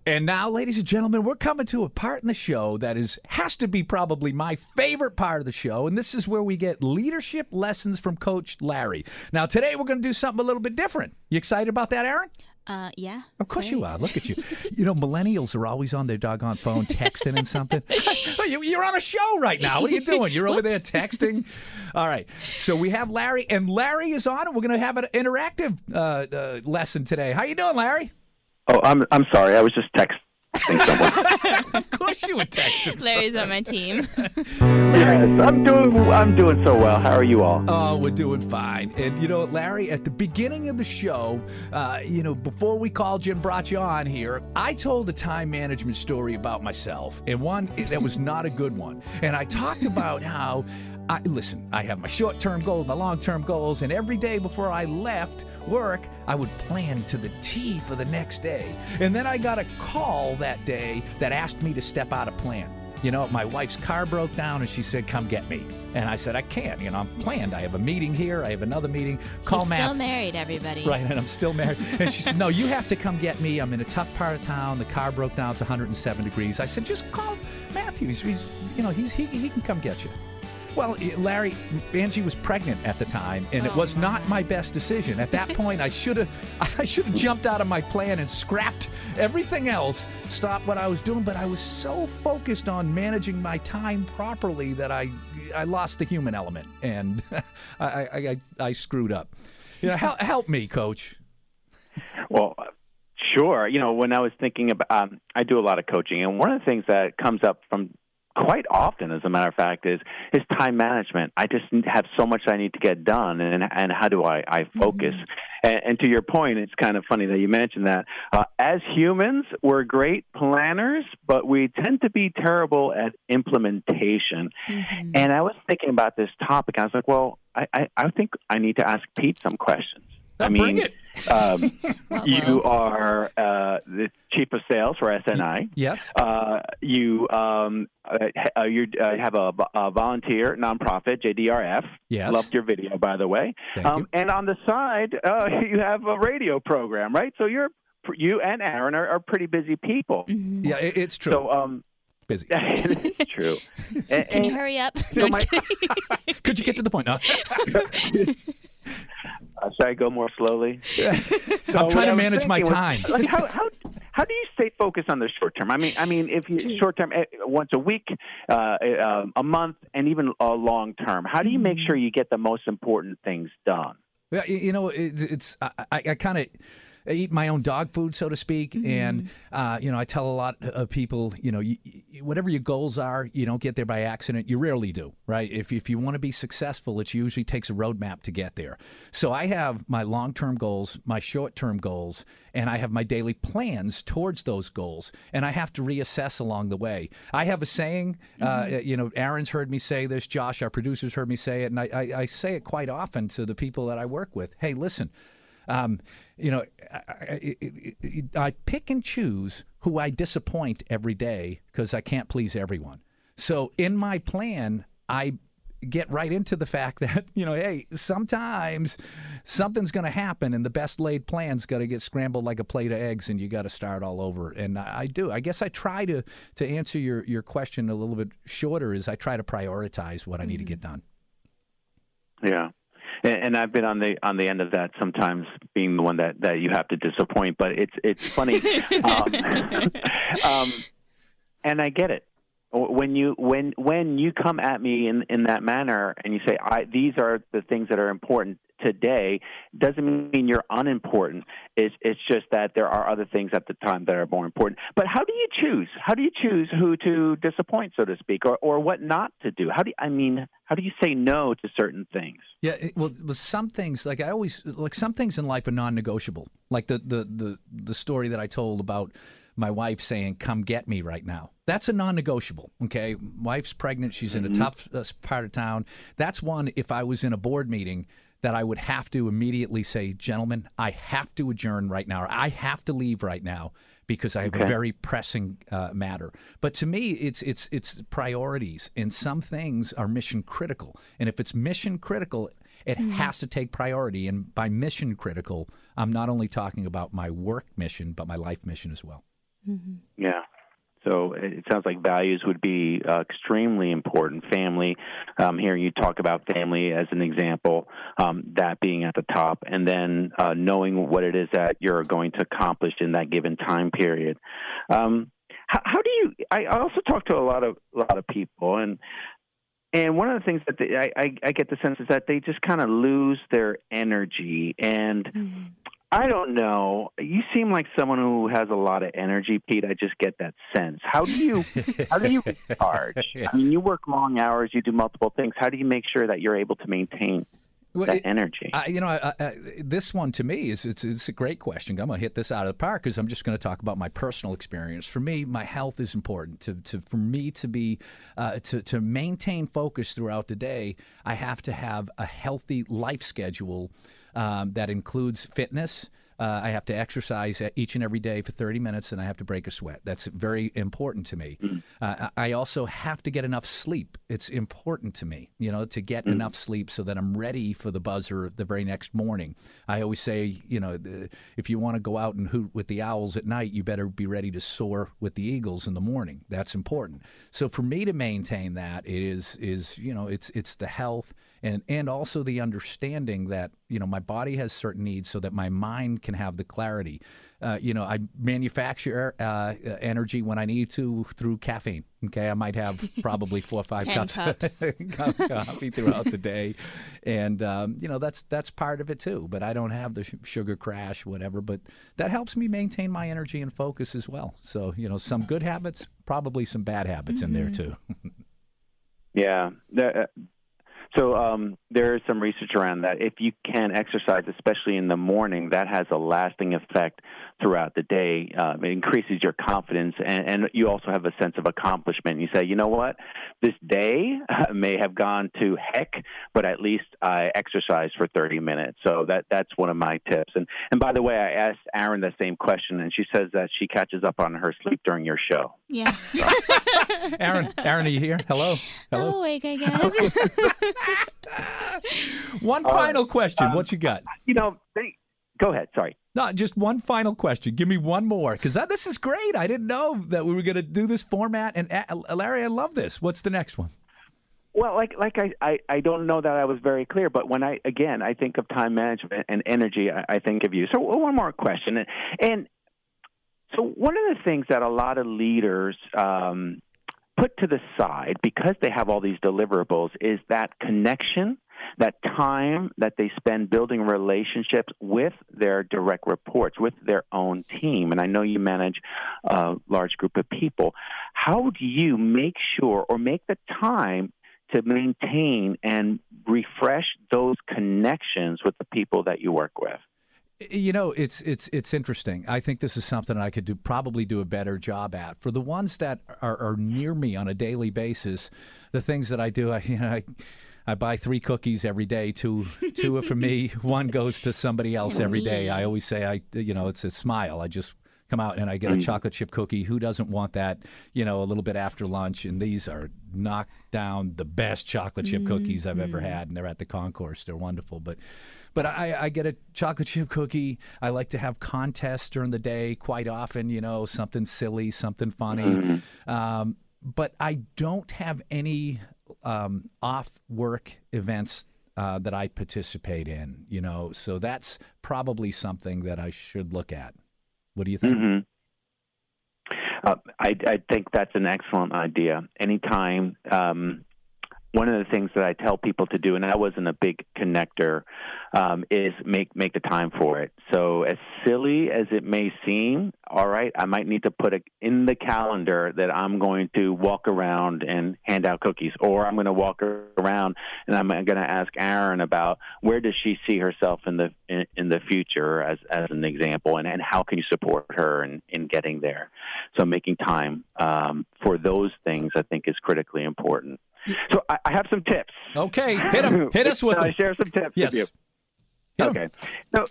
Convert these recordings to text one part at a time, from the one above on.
And now, ladies and gentlemen, we're coming to a part in the show that has to be probably my favorite part of the show, and this is where we get leadership lessons from Coach Larry. Now, today we're going to do something a little bit different. You excited about that, Aaron? Yeah. Of course you are. Look at you. You know, millennials are always on their doggone phone texting and something. You're on a show right now. What are you doing? You're over there texting? All right. So we have Larry, and Larry is on, and we're going to have an interactive lesson today. How you doing, Larry? Oh, I'm sorry. I was just texting someone. Of course you were texting. Larry's on my team. Yes, I'm doing so well. How are you all? Oh, we're doing fine. And, you know, Larry, at the beginning of the show, before we called you and brought you on here, I told a time management story about myself, and one that was not a good one. And I talked about how, I have my short-term goals, my long-term goals, and every day before I left work, I would plan to the T for the next day. And then I got a call that day that asked me to step out of plan. You know, my wife's car broke down, and she said, come get me. And I said, I can't. You know, I'm planned. I have a meeting here. I have another meeting. Call Matt. Still married, everybody. Right, and I'm still married. And she said, no, you have to come get me. I'm in a tough part of town. The car broke down. It's 107 degrees. I said, just call Matthew. He can come get you. Well, Larry, Angie was pregnant at the time, and it was not my best decision. At that point, I should have jumped out of my plan and scrapped everything else, stopped what I was doing. But I was so focused on managing my time properly that I lost the human element, and I screwed up. You know, help me, Coach. Well, sure. You know, when I was thinking about, I do a lot of coaching, and one of the things that comes up from quite often, as a matter of fact, is time management. I just have so much I need to get done, and how do I focus? And to your point, it's kind of funny that you mentioned that. As humans, we're great planners, but we tend to be terrible at implementation. And I was thinking about this topic. I was like, well, I think I need to ask Pete some questions. Bring it. You are the chief of sales for SNI. Yes. You have a volunteer nonprofit, JDRF. Yes. Loved your video, by the way. Thank you. And on the side, you have a radio program, right? So you and Aaron are pretty busy people. Yeah, it's true. So busy. It's true. Can you hurry up? So Could you get to the point? No. Should I go more slowly? I'm trying to manage my time. Like how do you stay focused on the short term? I mean, if you short term, once a week, a month, and even a long term, how do you make sure you get the most important things done? Yeah, you know, I kind of eat my own dog food, so to speak, and I tell a lot of people, whatever your goals are, you don't get there by accident. You rarely do, right? If you want to be successful, it usually takes a roadmap to get there. So I have my long-term goals, my short-term goals, and I have my daily plans towards those goals, and I have to reassess along the way. I have a saying, Aaron's heard me say this, Josh, our producer's heard me say it, and I say it quite often to the people that I work with. Hey, listen. I pick and choose who I disappoint every day because I can't please everyone. So in my plan, I get right into the fact that, hey, sometimes something's going to happen and the best laid plan's got to get scrambled like a plate of eggs and you got to start all over. And I do. I guess I try to answer your question a little bit shorter is I try to prioritize what I need to get done. Yeah. And I've been on the end of that sometimes, being the one that you have to disappoint. But it's funny, and I get it. When you come at me in that manner and you say these are the things that are important today, doesn't mean you're unimportant. It's just that there are other things at the time that are more important. But how do you choose? How do you choose who to disappoint, so to speak, or what not to do? How do you say no to certain things? Yeah, well, some things some things in life are non-negotiable. Like the story that I told about my wife saying, come get me right now. That's a non-negotiable, okay? Wife's pregnant. She's in a tough part of town. That's one, if I was in a board meeting, that I would have to immediately say, gentlemen, I have to adjourn right now, or I have to leave right now because I have a very pressing matter. But to me, it's priorities, and some things are mission critical. And if it's mission critical, it has to take priority. And by mission critical, I'm not only talking about my work mission, but my life mission as well. Mm-hmm. Yeah. So it sounds like values would be extremely important. Family, hearing you talk about family as an example, that being at the top, and then knowing what it is that you're going to accomplish in that given time period. How do you? I also talk to a lot of people, and one of the things that I get the sense is that they just kind of lose their energy. And Mm-hmm. I don't know. You seem like someone who has a lot of energy, Pete. I just get that sense. How do you recharge? Yeah. I mean, you work long hours, you do multiple things. How do you make sure that you're able to maintain Well, that energy? This one to me it's a great question. I'm going to hit this out of the park because I'm just going to talk about my personal experience. For me, my health is important. For me to be to maintain focus throughout the day, I have to have a healthy life schedule that includes fitness. I have to exercise each and every day for 30 minutes, and I have to break a sweat. That's very important to me. I also have to get enough sleep. It's important to me, to get enough sleep so that I'm ready for the buzzer the very next morning. I always say, if you want to go out and hoot with the owls at night, you better be ready to soar with the eagles in the morning. That's important. So for me to maintain that is it's the health and also the understanding that my body has certain needs so that my mind can have the clarity. I manufacture energy when I need to through caffeine. Okay, I might have probably 4 or 5 10 cups of coffee throughout the day, and that's part of it too. But I don't have the sugar crash, whatever. But that helps me maintain my energy and focus as well. So some good habits, probably some bad habits in there too. Yeah. So there is some research around that. If you can exercise, especially in the morning, that has a lasting effect throughout the day. It increases your confidence, and you also have a sense of accomplishment. You say, you know what, this day may have gone to heck, but at least I exercised for 30 minutes. So that's one of my tips. And by the way, I asked Aaron the same question, and she says that she catches up on her sleep during your show. Yeah. Aaron, are you here? Hello. I'm awake, I guess. One final question. What you got? Go ahead. Sorry. No, just one final question. Give me one more, because this is great. I didn't know that we were going to do this format. And Larry, I love this. What's the next one? Well, I don't know that I was very clear, but when I think of time management and energy, I think of you. So one more question. And so one of the things that a lot of leaders put to the side because they have all these deliverables is that connection, that time that they spend building relationships with their direct reports, with their own team. And I know you manage a large group of people. How do you make sure or make the time to maintain and refresh those connections with the people that you work with? It's interesting. I think this is something I could probably do a better job at. For the ones that are near me on a daily basis, the things that I do, I buy 3 cookies every day. Two are for me. One goes to somebody else every day. I always say it's a smile. I just come out and I get a chocolate chip cookie. Who doesn't want that? A little bit after lunch. And these are knocked down the best chocolate chip cookies I've ever had, and they're at the concourse. They're wonderful, But I get a chocolate chip cookie. I like to have contests during the day quite often, something silly, something funny. But I don't have any off-work events that I participate in, So that's probably something that I should look at. What do you think? Mm-hmm. I think that's an excellent idea. Anytime. One of the things that I tell people to do, and I wasn't a big connector, is make the time for it. So as silly as it may seem, all right, I might need to put it in the calendar that I'm going to walk around and hand out cookies, or I'm going to walk around and I'm going to ask Aaron about where does she see herself in the future as an example, and how can you support her in getting there. So making time for those things, I think, is critically important. So I have some tips. Okay, hit them. Hit us with them. I share some tips with you. Okay. So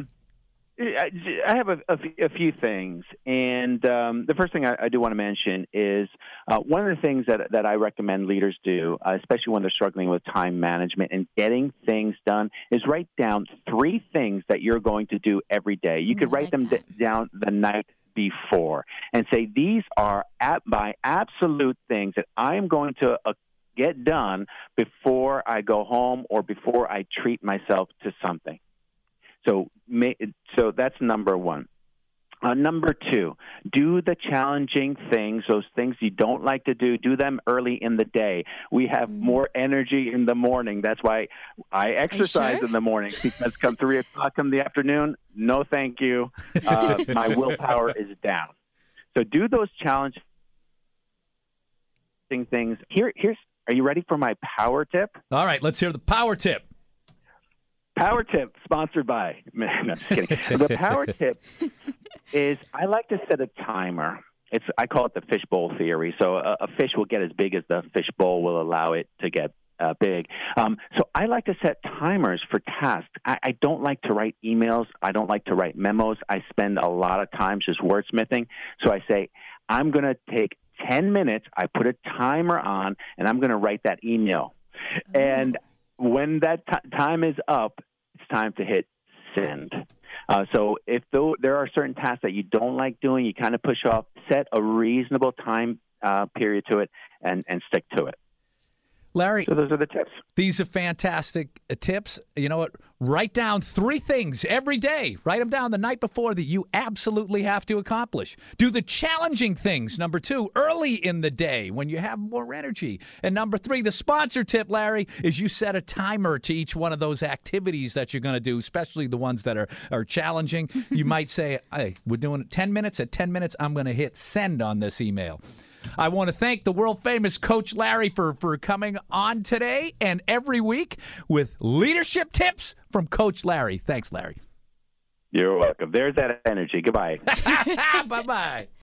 I have a few things, and the first thing I do want to mention is one of the things that I recommend leaders do, especially when they're struggling with time management and getting things done, is write down 3 things that you're going to do every day. You could write them down the night before and say, these are my absolute things that I am going to get done before I go home or before I treat myself to something. So that's number one. Number two, do the challenging things, those things you don't like to do them early in the day. We have more energy in the morning. That's why I exercise in the morning, because come 3 o'clock in the afternoon, no thank you. My willpower is down. So do those challenging things. Are you ready for my power tip? All right, let's hear the power tip. Power tip, sponsored by. No, just kidding. The power tip is I like to set a timer. I call it the fishbowl theory. So a fish will get as big as the fishbowl will allow it to get big. So I like to set timers for tasks. I don't like to write emails. I don't like to write memos. I spend a lot of time just wordsmithing. So I say, I'm going to take 10 minutes. I put a timer on, and I'm going to write that email. And when that time is up, it's time to hit send. So if there are certain tasks that you don't like doing, you kind of push off, set a reasonable time period to it and stick to it. Larry, so those are the tips. These are fantastic tips. You know what? Write down 3 things every day. Write them down the night before that you absolutely have to accomplish. Do the challenging things, number 2, early in the day when you have more energy. And number 3, the sponsor tip, Larry, is you set a timer to each one of those activities that you're going to do, especially the ones that are challenging. You might say, hey, we're doing it 10 minutes. At 10 minutes, I'm going to hit send on this email. I want to thank the world-famous Coach Larry for coming on today and every week with leadership tips from Coach Larry. Thanks, Larry. You're welcome. There's that energy. Goodbye. Bye-bye.